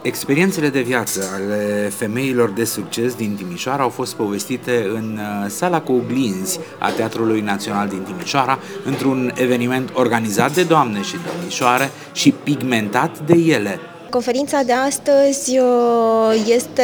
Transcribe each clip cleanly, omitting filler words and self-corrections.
Experiențele de viață ale femeilor de succes din Timișoara au fost povestite în sala cu oglinzi a Teatrului Național din Timișoara, într-un eveniment organizat de doamne și domnișoare și pigmentat de ele. Conferința de astăzi este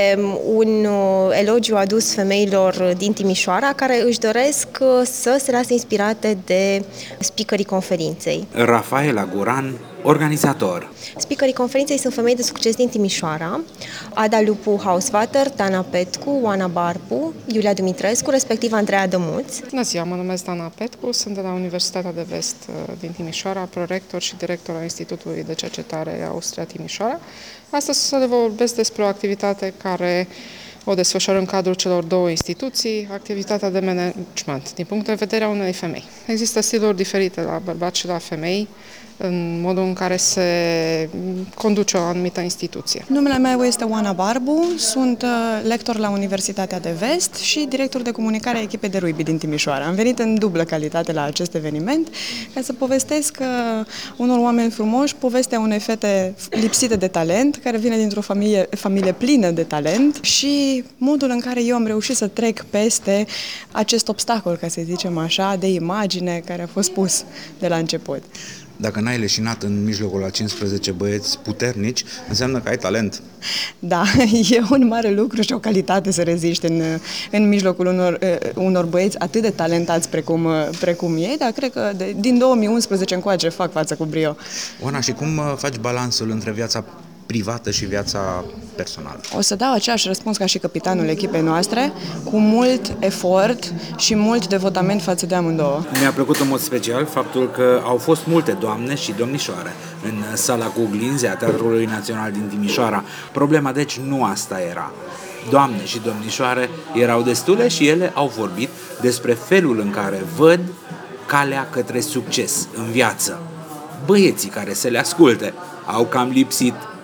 un elogiu adus femeilor din Timișoara care își doresc să se lase inspirate de speakerii conferinței. Rafaela Guran, organizator. Speakerii conferinței sunt femei de succes din Timișoara: Ada Lupu Hausvater, Dana Petcu, Oana Barbu, Iulia Dumitrescu, respectiv Andreea Dămuț. Bună ziua, mă numesc Dana Petcu, sunt de la Universitatea de Vest din Timișoara, prorector și director al Institutului de Cercetare Austria Timișoara. Astăzi să le vorbesc despre o activitate care o desfășor în cadrul celor două instituții, activitatea de management, din punct de vedere a unei femei. Există stiluri diferite la bărbați și la femei în modul în care se conduce o anumită instituție. Numele meu este Oana Barbu, sunt lector la Universitatea de Vest și director de comunicare a echipei de rugby din Timișoara. Am venit în dublă calitate la acest eveniment ca să povestesc unor oameni frumoși povestea unei fete lipsite de talent, care vine dintr-o familie plină de talent și modul în care eu am reușit să trec peste acest obstacol, ca să zicem așa, de imagine care a fost pus de la început. Dacă n-ai leșinat în mijlocul a 15 băieți puternici, înseamnă că ai talent. Da, e un mare lucru și o calitate să reziști în mijlocul unor băieți atât de talentați precum ei, dar cred că din 2011 încoace fac față cu brio. Oana, și cum faci balansul între viața privată și viața personală? O să dau același răspuns ca și capitanul echipei noastre, cu mult efort și mult devotament față de amândouă. Mi-a plăcut în mod special faptul că au fost multe doamne și domnișoare în sala cu oglinzi a Teatrului Național din Timișoara. Problema deci nu asta era. Doamne și domnișoare erau destule și ele au vorbit despre felul în care văd calea către succes în viață. Băieții care să le asculte au cam lipsit